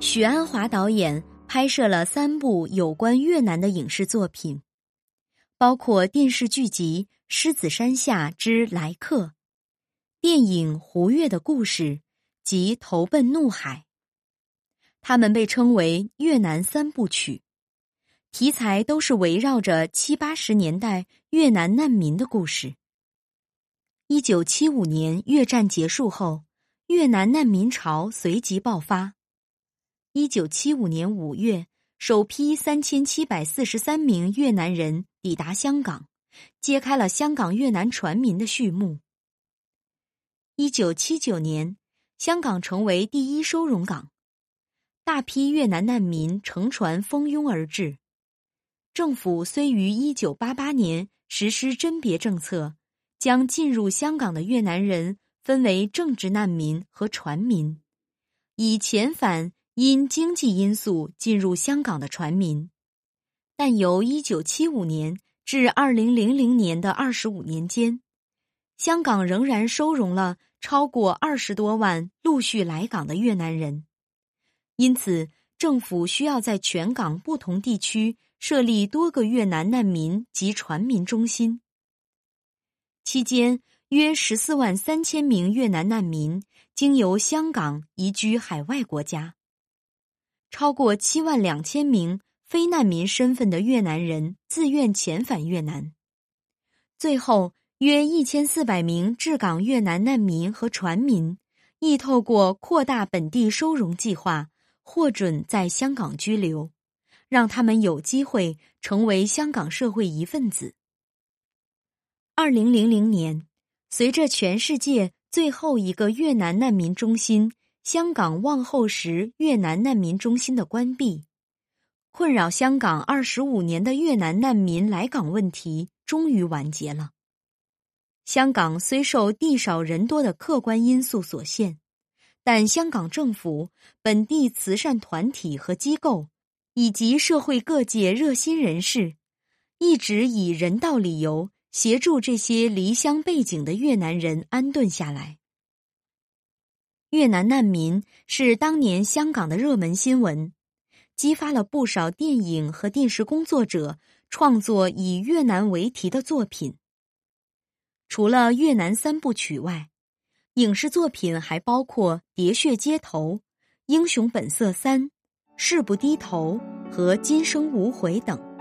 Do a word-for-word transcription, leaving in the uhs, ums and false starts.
许鞍华导演拍摄了三部有关越南的影视作品，包括电视剧集《狮子山下之来客》、电影《胡越的故事》及《投奔怒海》。它们被称为越南三部曲，题材都是围绕着七八十年代越南难民的故事。一九七五年越战结束后，越南难民潮随即爆发。一九七五年五月，首批三千七百四十三名越南人抵达香港，揭开了香港越南船民的序幕。一九七九年，香港成为第一收容港，大批越南难民乘船蜂拥而至。政府虽于一九八八年实施甄别政策，将进入香港的越南人分为政治难民和船民，以遣返因经济因素进入香港的船民，但由一九七五年至二零零零年的二十五年间，香港仍然收容了超过二十多万陆续来港的越南人。因此，政府需要在全港不同地区设立多个越南难民及船民中心。期间，约十四万三千名越南难民经由香港移居海外国家。超过七万两千名非难民身份的越南人自愿遣返越南。最后，约一千四百名治港越南难民和船民亦透过扩大本地收容计划，获准在香港居留，让他们有机会成为香港社会一份子。二零零零年，随着全世界最后一个越南难民中心香港望后石越南难民中心的关闭，困扰香港二十五年的越南难民来港问题终于完结了。香港虽受地少人多的客观因素所限，但香港政府、本地慈善团体和机构，以及社会各界热心人士，一直以人道理由协助这些离乡背井的越南人安顿下来。越南难民是当年香港的热门新闻，激发了不少电影和电视工作者创作以越南为题的作品。除了越南三部曲外，影视作品还包括《喋血街头》、《英雄本色三》、《誓不低头》和《今生无悔》等。